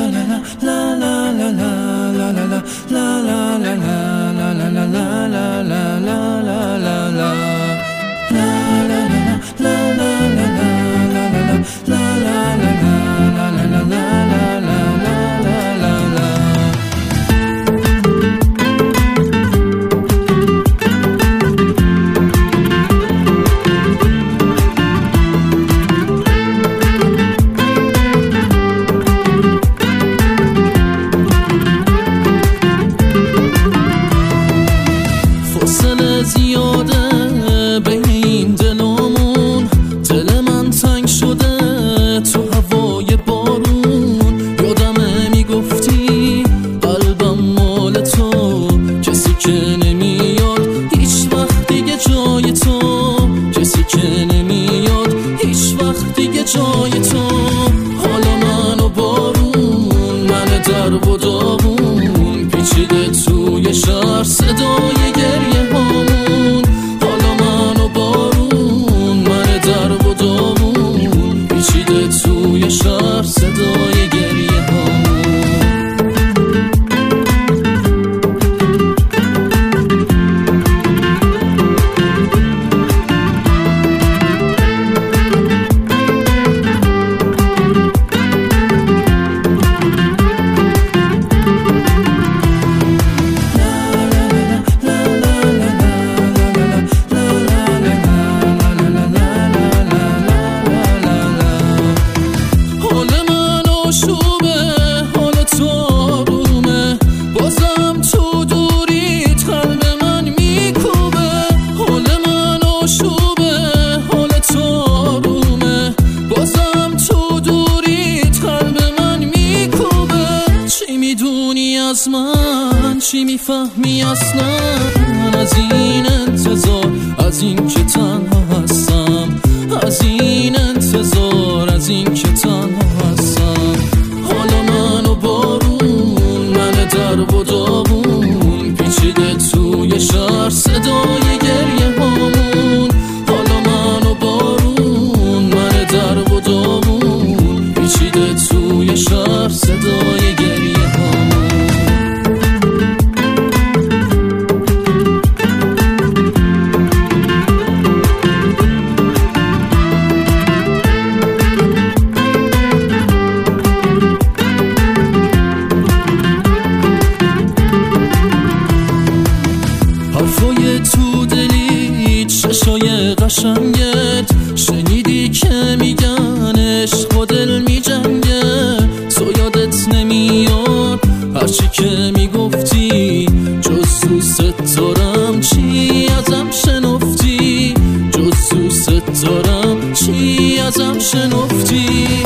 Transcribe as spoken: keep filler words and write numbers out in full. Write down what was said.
زیاده بین این دلامون، دل من تنگ شده تو هوای بارون. یادمه میگفتی قلبم مال تو، کسی که نمیاد هیچ وقت دیگه جای تو، کسی که نمیاد هیچ وقت دیگه جای تو. حالا من و بارون، من در و داغون، پیچیده توی شهر صدای گریه هامون. حالا من و بارون، من در و داغون، پیچیده توی شهر صدای گریه هامون. از من چی میفهمی اصلا از این انتظار، از این که تنها هستم، از این انتظار، از این که تنها هستم. حالا من و بارون، من در و داغون، پیچیده توی شهر صدای گریه هامون. حالا من و بارون، من در و داغون، پیچیده توی شهر صدای گریه هامون. حرفای تو دلی، چشای قشنگت، شنیدی که میگن عشق و دل میجنگه. تو یادت نمیاد هرچی که میگفتی، جز دوست دارم چی ازم شنفتی، جز دوست دارم چی ازم شنفتی.